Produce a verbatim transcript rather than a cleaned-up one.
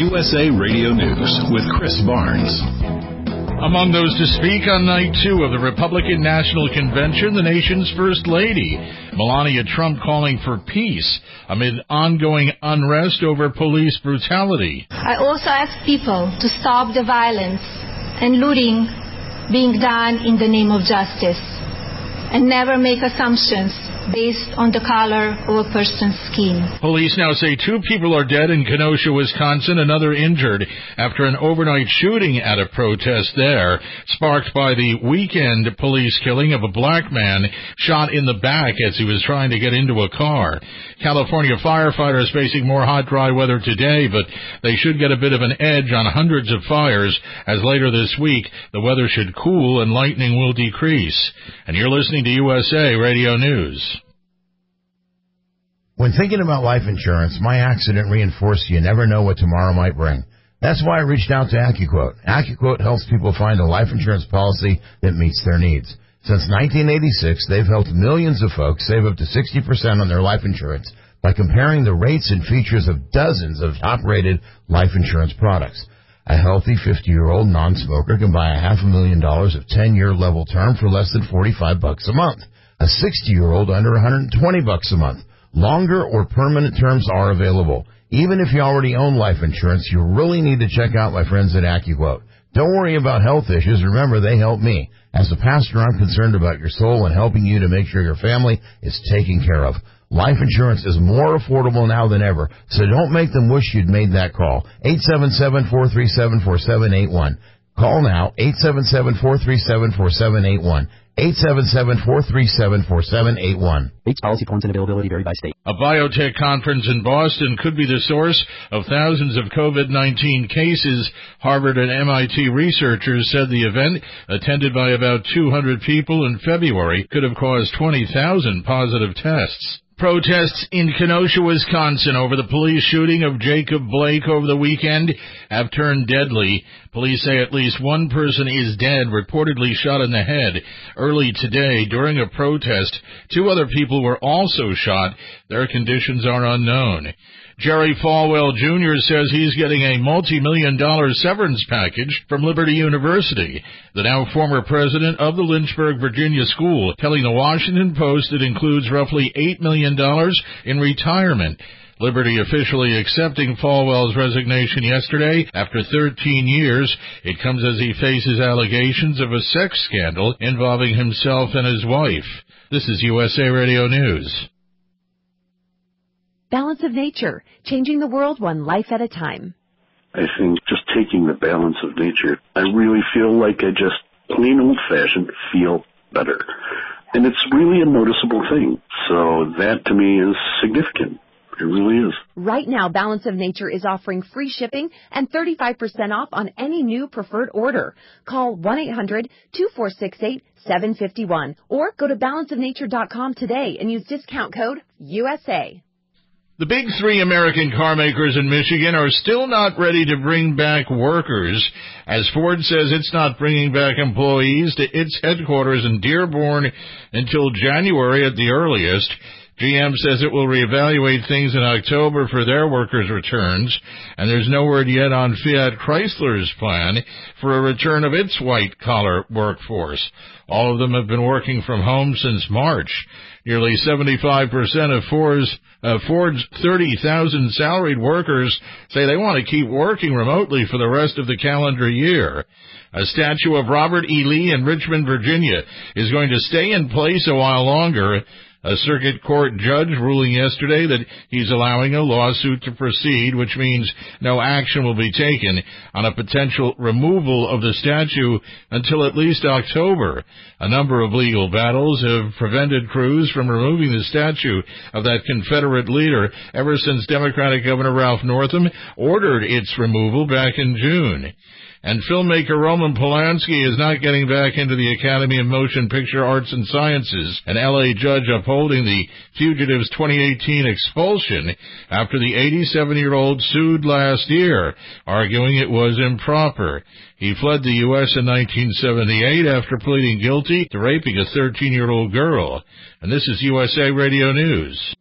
U S A Radio News with Chris Barnes. Among those to speak on night two of the Republican National Convention, the nation's First Lady, Melania Trump, calling for peace amid ongoing unrest over police brutality. I also ask people to stop the violence and looting being done in the name of justice, and never make assumptions based on the color of a person's skin. Police now say two people are dead in Kenosha, Wisconsin, another injured after an overnight shooting at a protest there, sparked by the weekend police killing of a black man shot in the back as he was trying to get into a car. California firefighters facing more hot, dry weather today, but they should get a bit of an edge on hundreds of fires as later this week the weather should cool and lightning will decrease. And you're listening to U S A Radio News. When thinking about life insurance, my accident reinforced you never know what tomorrow might bring. That's why I reached out to AccuQuote. AccuQuote helps people find a life insurance policy that meets their needs. Since nineteen eighty-six, they've helped millions of folks save up to sixty percent on their life insurance by comparing the rates and features of dozens of top-rated life insurance products. A healthy fifty-year-old non-smoker can buy a half a million dollars of ten-year level term for less than forty-five bucks a month. A sixty-year-old under one hundred twenty bucks a month. Longer or permanent terms are available. Even if you already own life insurance, you really need to check out my friends at AccuQuote. Don't worry about health issues. Remember, they help me. As a pastor, I'm concerned about your soul and helping you to make sure your family is taken care of. Life insurance is more affordable now than ever, so don't make them wish you'd made that call. eight seven seven, four three seven, four seven eight one. Call now, eight seven seven, four three seven, four seven eight one. eight seven seven, four three seven, four seven eight one. Rates, policy forms, and availability vary by state. A biotech conference in Boston could be the source of thousands of COVID nineteen cases. Harvard and M I T researchers said the event, attended by about two hundred people in February, could have caused twenty thousand positive tests. Protests in Kenosha, Wisconsin over the police shooting of Jacob Blake over the weekend have turned deadly. Police say at least one person is dead, reportedly shot in the head. Early today, during a protest, two other people were also shot. Their conditions are unknown. Jerry Falwell Junior says he's getting a multi-million dollar severance package from Liberty University. The now former president of the Lynchburg, Virginia school, telling the Washington Post it includes roughly eight million dollars in retirement. Liberty officially accepting Falwell's resignation yesterday after thirteen years. It comes as he faces allegations of a sex scandal involving himself and his wife. This is U S A Radio News. Balance of Nature, changing the world one life at a time. I think just taking the balance of nature, I really feel like I just plain old-fashioned feel better. And it's really a noticeable thing. So that to me is significant. It really is. Right now, Balance of Nature is offering free shipping and thirty-five percent off on any new preferred order. Call one eight hundred, two four six eight, seven five one or go to balance of nature dot com today and use discount code U S A. The big three American car makers in Michigan are still not ready to bring back workers, as Ford says it's not bringing back employees to its headquarters in Dearborn until January at the earliest. G M says it will reevaluate things in October for their workers' returns, and there's no word yet on Fiat Chrysler's plan for a return of its white-collar workforce. All of them have been working from home since March. Nearly seventy-five percent of Ford's, uh, Ford's thirty thousand salaried workers say they want to keep working remotely for the rest of the calendar year. A statue of Robert E. Lee in Richmond, Virginia is going to stay in place a while longer. A circuit court judge ruling yesterday that he's allowing a lawsuit to proceed, which means no action will be taken on a potential removal of the statue until at least October. A number of legal battles have prevented crews from removing the statue of that Confederate leader ever since Democratic Governor Ralph Northam ordered its removal back in June. And filmmaker Roman Polanski is not getting back into the Academy of Motion Picture Arts and Sciences. An L A judge upholding the Fugitives twenty eighteen expulsion after the eighty-seven-year-old sued last year, arguing it was improper. He fled the U S in nineteen seventy-eight after pleading guilty to raping a thirteen-year-old girl. And this is U S A Radio News.